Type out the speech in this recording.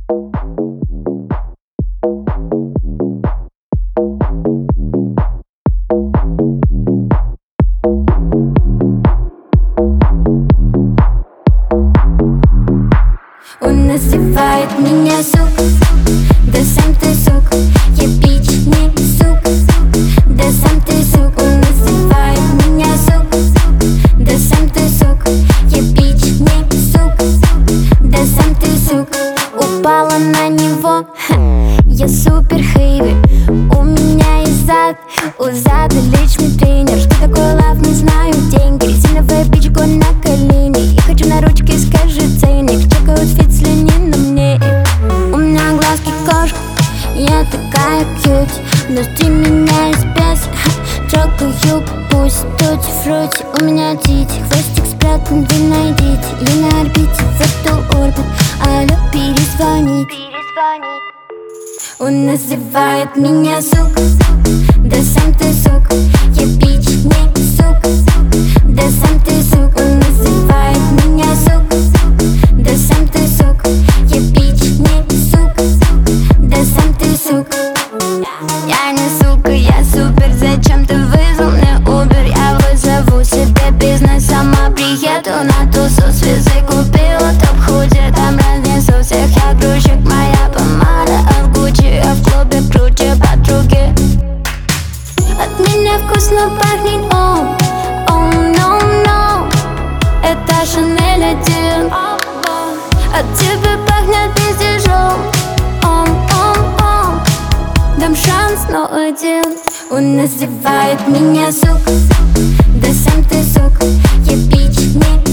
Он называет меня сук, да сам ты сук. Я бич, не сук, да сам ты сук. Он называет меня сук, да сам ты сук. Я бич, не сук, да сам ты сук. Упала на него, я супер хэйви. У меня есть зад, у зада личный тренер. Что такое лав, не знаю, деньги. Резиновая бичка на колени. Я хочу на ручке, скажи ценник. Чекают фит, слюни на мне. У меня глазки кошка, я такая кьюти. Внутри меня из песка, трогаю пусть тути-фрути. У меня тити, хвостик спрятан, вы найдите. Я на орбите, в эту орбит. Алло, перезвонить. Он называет меня сук, да сам ты сук. Я бич, не сук, да сам ты сук. Он называет меня сук, да сам ты сук. Я бич, не сук, да сам ты сук. Я не сука, я супер. Зачем ты вызвал мне Uber? Я вызову себе бизнес, сама приеду на тусу. Связы купила топ-худи, там разнесу всех. Я грузчик, моя помада от Gucci. Я в клубе круче подруги. От меня вкусно пахнет, oh, oh, no, no. Это Шанель 1. От тебя пахнет престижом, oh, oh, oh. Дам шанс, но один. Он называет меня сук, да сам ты сук. Я бич, не